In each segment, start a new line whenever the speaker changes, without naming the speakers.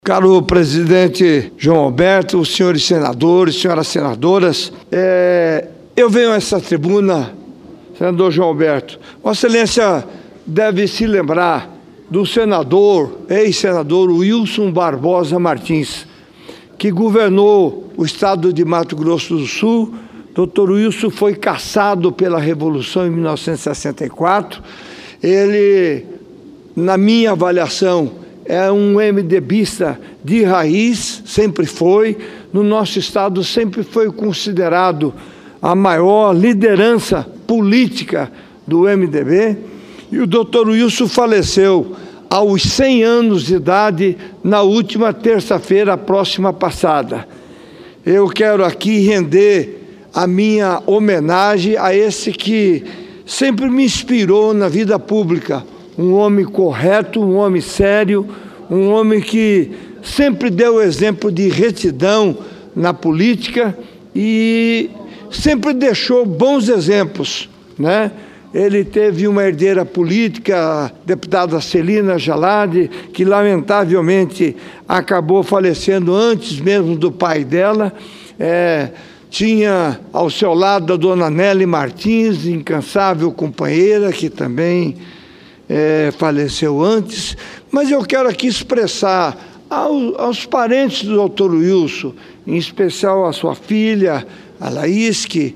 Caro presidente João Alberto, os senhores senadores, senhoras senadoras, eu venho a essa tribuna, senador João Alberto. Vossa Excelência deve se lembrar do senador, ex-senador Wilson Barbosa Martins, que governou o estado de Mato Grosso do Sul. Dr. Wilson foi cassado pela Revolução em 1964. Ele, na minha avaliação, é um MDBista de raiz, sempre foi. No nosso estado sempre foi considerado a maior liderança política do MDB. E o Dr. Wilson faleceu aos 100 anos de idade na última terça-feira próxima passada. Eu quero aqui render a minha homenagem a esse que sempre me inspirou na vida pública. Um homem correto, um homem sério, um homem que sempre deu exemplo de retidão na política e sempre deixou bons exemplos, né? Ele teve uma herdeira política, a deputada Celina Jalade, que lamentavelmente acabou falecendo antes mesmo do pai dela. Tinha ao seu lado a dona Nelly Martins, incansável companheira, que também faleceu antes. Mas eu quero aqui expressar aos parentes do Dr. Wilson, em especial a sua filha, a Laís, que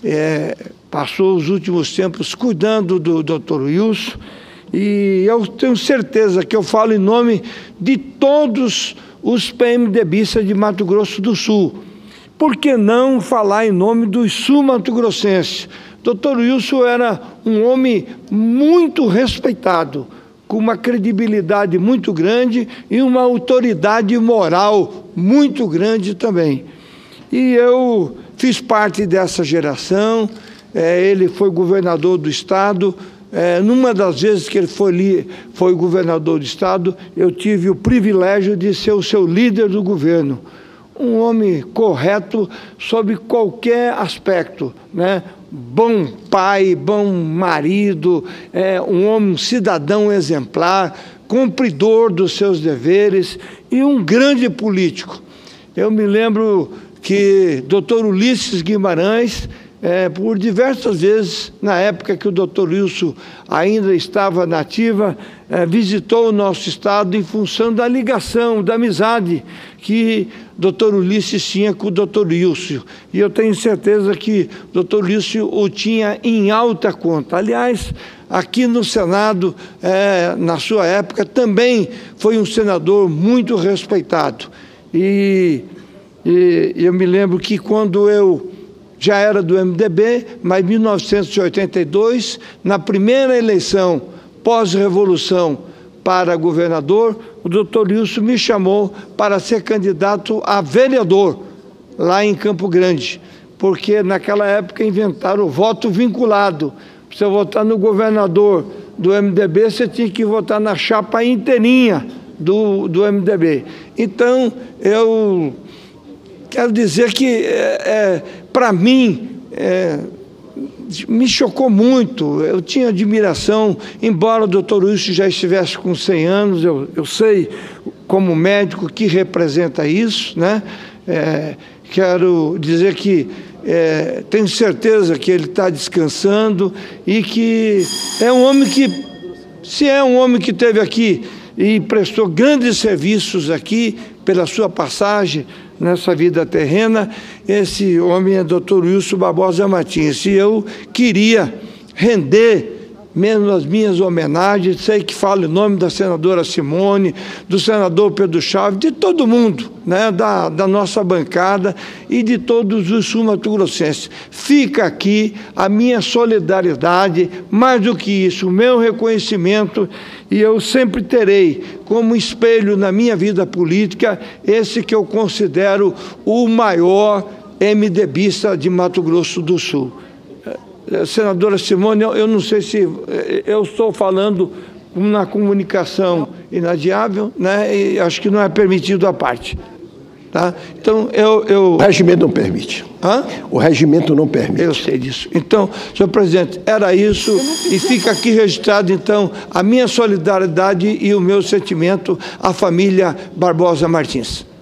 passou os últimos tempos cuidando do Dr. Wilson, e eu tenho certeza que eu falo em nome de todos os PMDBistas de Mato Grosso do Sul. Por que não falar em nome dos sul-mato-grossenses? Dr. Wilson era um homem muito respeitado, com uma credibilidade muito grande e uma autoridade moral muito grande também. E eu fiz parte dessa geração. Ele foi governador do estado. Numa das vezes que ele foi governador do estado, eu tive o privilégio de ser o seu líder do governo. Um homem correto sob qualquer aspecto, né? Bom pai, bom marido, um homem, um cidadão exemplar, cumpridor dos seus deveres e um grande político. Eu me lembro que Dr. Ulisses Guimarães, por diversas vezes, na época que o Dr. Wilson ainda estava na ativa, visitou o nosso estado em função da ligação, da amizade que Dr. Ulisses tinha com o Dr. Wilson. E eu tenho certeza que o Dr. Wilson o tinha em alta conta. Aliás, aqui no Senado, na sua época, também foi um senador muito respeitado. E eu me lembro que quando eu já era do MDB, mas em 1982, na primeira eleição pós-revolução para governador, o Dr. Wilson me chamou para ser candidato a vereador lá em Campo Grande, porque naquela época inventaram o voto vinculado. Para você votar no governador do MDB, você tinha que votar na chapa inteirinha do MDB. Então, eu quero dizer que, para mim, me chocou muito. Eu tinha admiração, embora o Dr. Wilson já estivesse com 100 anos, eu sei, como médico, que representa isso, né? Quero dizer que tenho certeza que ele está descansando e que é um homem que, se é um homem que esteve aqui e prestou grandes serviços aqui pela sua passagem nessa vida terrena, esse homem é Dr. Wilson Barbosa Martins. E eu queria render mesmo as minhas homenagens, sei que falo em nome da senadora Simone, do senador Pedro Chaves, de todo mundo, né, da nossa bancada e de todos os sul-mato-grossenses. Fica aqui a minha solidariedade, mais do que isso, o meu reconhecimento, e eu sempre terei como espelho na minha vida política esse que eu considero o maior MDBista de Mato Grosso do Sul. Senadora Simone, eu não sei se eu estou falando na comunicação inadiável, né? E acho que não é permitido à parte. Tá? Então,
O regimento não permite.
Hã?
O regimento não permite.
Eu sei disso. Então, senhor presidente, era isso, e fica aqui registrado, então, a minha solidariedade e o meu sentimento à família Barbosa Martins.